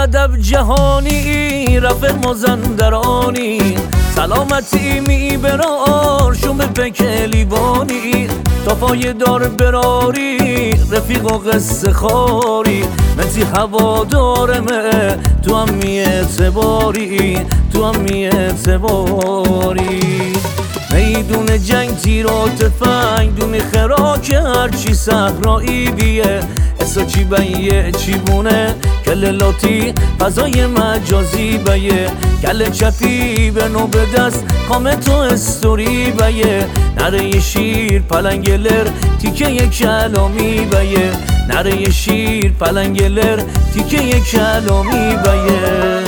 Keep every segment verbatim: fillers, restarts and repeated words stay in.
ادب جهانی رفع مازندرانی سلامتی می برار شوم پک لیوانی تا پای دار براری رفیق و قصه خاری متی هوا دارمه تو هم می اعتباری تو هم می اعتباری میدون جنگ تیرات تفنگ دونی خراک هرچی صحرایی بیه اسا چی بیه چی بونه کل لاتی فضای مجازی بیه کل چپی به نو به دست کام تو استوری بیه نره شیر پلنگلر تیکه یک کلامی بیه نره شیر پلنگلر تیکه یک کلامی بیه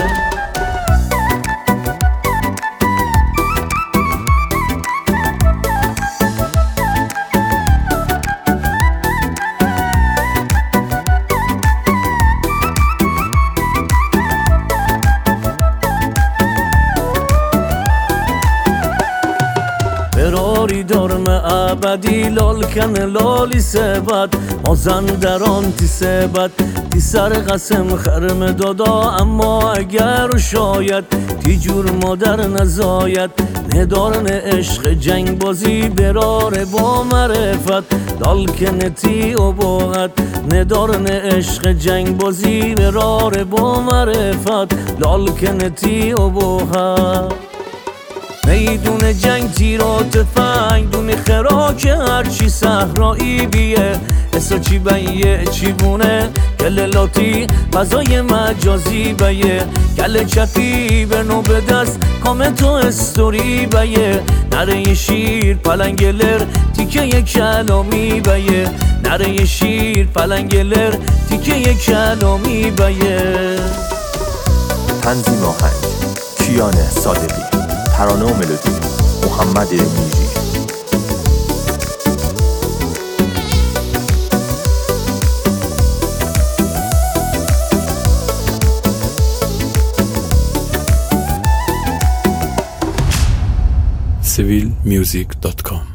براری دارم ابدی لال کن لالی سبد مازندران تی سبد تی سر قسم خرم دادا اما اگر و شاید تی جور مادر نزاید ندارن عشق جنگ بازی براره با معرفت لال کن تی اباعت ندارن عشق جنگ بازی براره با معرفت لال کن تی اباعت میدون جنگ تیرات تفنگ دونی خراک هرچی صحرایی بیه اسا چی بیه چی بونه کل لاتی فضای مجازی بیه کل چپی به نو به دست کام تو استوری بیه نره شیر پلنگلر تیکه یک کلامی بیه نره شیر پلنگلر تیکه یک کلامی بیه. تنظیم آهنگ کیان صادقی، ترانه و ملودی محمد میری. سیویل میوزیک دات کام